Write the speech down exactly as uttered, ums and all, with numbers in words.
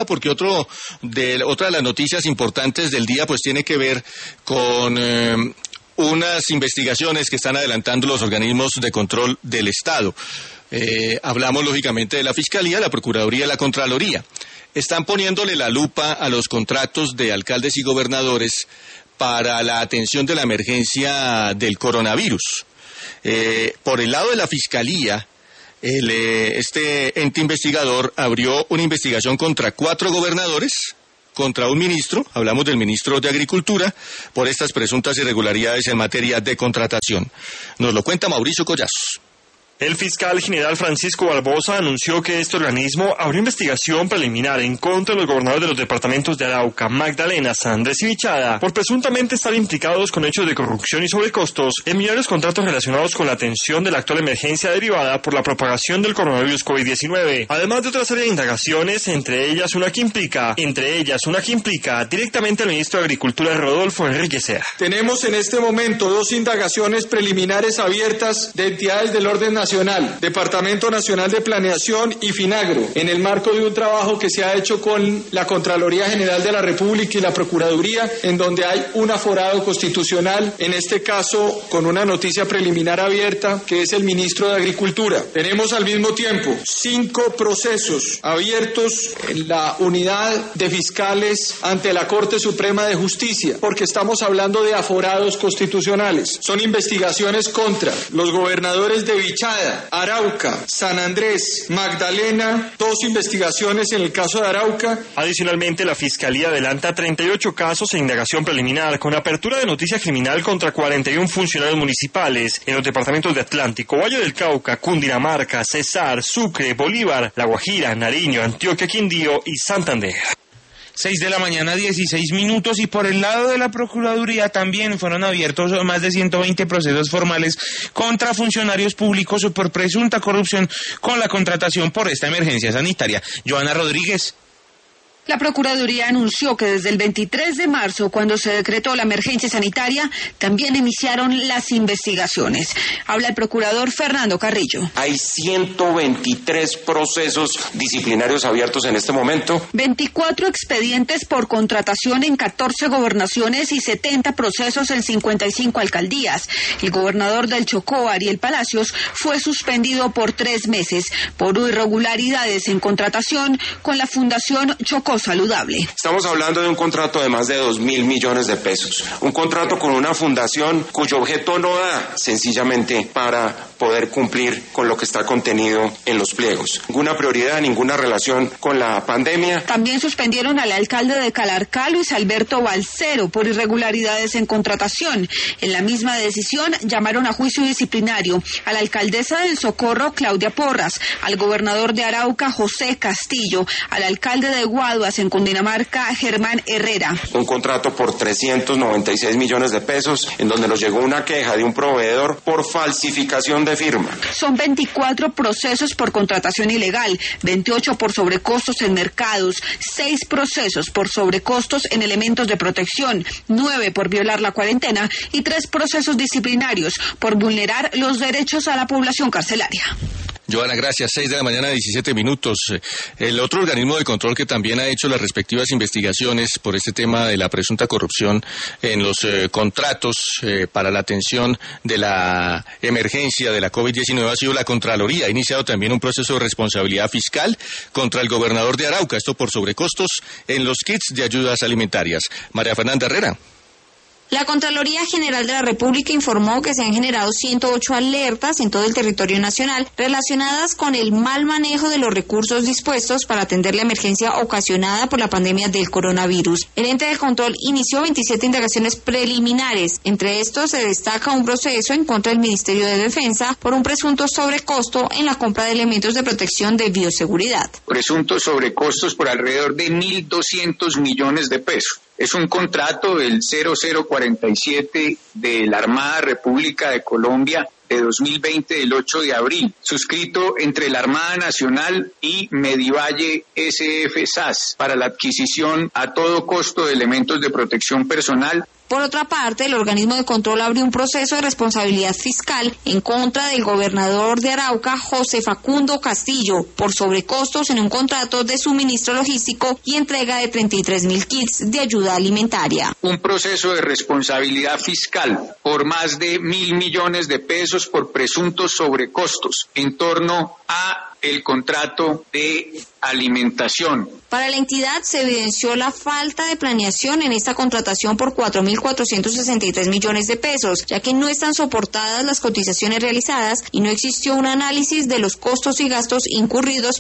porque otro de, otra de las noticias importantes del día pues tiene que ver con eh, unas investigaciones que están adelantando los organismos de control del Estado. Eh, hablamos lógicamente de la Fiscalía, la Procuraduría y la Contraloría. Están poniéndole la lupa a los contratos de alcaldes y gobernadores para la atención de la emergencia del coronavirus. Eh, por el lado de la Fiscalía, el, eh, este ente investigador abrió una investigación contra cuatro gobernadores, contra un ministro, hablamos del ministro de Agricultura, por estas presuntas irregularidades en materia de contratación. Nos lo cuenta Mauricio Collazos. El fiscal general Francisco Barbosa anunció que este organismo abrió investigación preliminar en contra de los gobernadores de los departamentos de Arauca, Magdalena, San Andrés y Vichada por presuntamente estar implicados con hechos de corrupción y sobrecostos en millonarios contratos relacionados con la atención de la actual emergencia derivada por la propagación del coronavirus COVID diecinueve. Además de otra serie de indagaciones, entre ellas una que implica, entre ellas una que implica directamente al ministro de Agricultura, Rodolfo Enrique Sea. Tenemos en este momento dos indagaciones preliminares abiertas de entidades del orden nacional. Nacional, Departamento Nacional de Planeación y Finagro, en el marco de un trabajo que se ha hecho con la Contraloría General de la República y la Procuraduría, en donde hay un aforado constitucional, en este caso con una noticia preliminar abierta, que es el ministro de Agricultura. Tenemos al mismo tiempo cinco procesos abiertos en la unidad de fiscales ante la Corte Suprema de Justicia, porque estamos hablando de aforados constitucionales. Son investigaciones contra los gobernadores de Vichada, Arauca, San Andrés, Magdalena, dos investigaciones en el caso de Arauca. Adicionalmente, la Fiscalía adelanta treinta y ocho casos en indagación preliminar con apertura de noticia criminal contra cuarenta y uno funcionarios municipales en los departamentos de Atlántico, Valle del Cauca, Cundinamarca, Cesar, Sucre, Bolívar, La Guajira, Nariño, Antioquia, Quindío y Santander. Seis de la mañana, dieciséis minutos, y por el lado de la Procuraduría también fueron abiertos más de ciento veinte procesos formales contra funcionarios públicos por presunta corrupción con la contratación por esta emergencia sanitaria. Joana Rodríguez. La Procuraduría anunció que desde el veintitrés de marzo, cuando se decretó la emergencia sanitaria, también iniciaron las investigaciones. Habla el procurador Fernando Carrillo. Hay ciento veintitrés procesos disciplinarios abiertos en este momento. veinticuatro expedientes por contratación en catorce gobernaciones y setenta procesos en cincuenta y cinco alcaldías. El gobernador del Chocó, Ariel Palacios, fue suspendido por tres meses por irregularidades en contratación con la Fundación Chocó Saludable. Estamos hablando de un contrato de más de dos mil millones de pesos. Un contrato con una fundación cuyo objeto no da sencillamente para poder cumplir con lo que está contenido en los pliegos. Ninguna prioridad, ninguna relación con la pandemia. También suspendieron al alcalde de Calarcá, Luis Alberto Balcero, por irregularidades en contratación. En la misma decisión llamaron a juicio disciplinario a la alcaldesa del Socorro, Claudia Porras, al gobernador de Arauca, José Castillo, al alcalde de Guaduas, en Cundinamarca, Germán Herrera. Un contrato por trescientos noventa y seis millones de pesos, en donde nos llegó una queja de un proveedor por falsificación de firma. Son veinticuatro procesos por contratación ilegal, veintiocho por sobrecostos en mercados, seis procesos por sobrecostos en elementos de protección, nueve por violar la cuarentena y tres procesos disciplinarios por vulnerar los derechos a la población carcelaria. Joana, gracias. Seis de la mañana, diecisiete minutos. El otro organismo de control que también ha hecho las respectivas investigaciones por este tema de la presunta corrupción en los eh, contratos eh, para la atención de la emergencia de la COVID diecinueve ha sido la Contraloría. Ha iniciado también un proceso de responsabilidad fiscal contra el gobernador de Arauca, esto por sobrecostos en los kits de ayudas alimentarias. María Fernanda Herrera. La Contraloría General de la República informó que se han generado ciento ocho alertas en todo el territorio nacional relacionadas con el mal manejo de los recursos dispuestos para atender la emergencia ocasionada por la pandemia del coronavirus. El ente de control inició veintisiete indagaciones preliminares. Entre estos se destaca un proceso en contra del Ministerio de Defensa por un presunto sobrecosto en la compra de elementos de protección de bioseguridad. Presuntos sobrecostos por alrededor de mil doscientos millones de pesos. Es un contrato del cero cero cuarenta y siete de la Armada República de Colombia de dos mil veinte del ocho de abril, suscrito entre la Armada Nacional y Medivalle S F S A S para la adquisición a todo costo de elementos de protección personal Por otra parte, el organismo de control abrió un proceso de responsabilidad fiscal en contra del gobernador de Arauca, José Facundo Castillo, por sobrecostos en un contrato de suministro logístico y entrega de treinta y tres mil kits de ayuda alimentaria. Un proceso de responsabilidad fiscal por más de mil millones de pesos por presuntos sobrecostos en torno a el contrato de alimentación. Para la entidad se evidenció la falta de planeación en esta contratación por cuatro mil cuatrocientos sesenta y tres millones de pesos, ya que no están soportadas las cotizaciones realizadas y no existió un análisis de los costos y gastos incurridos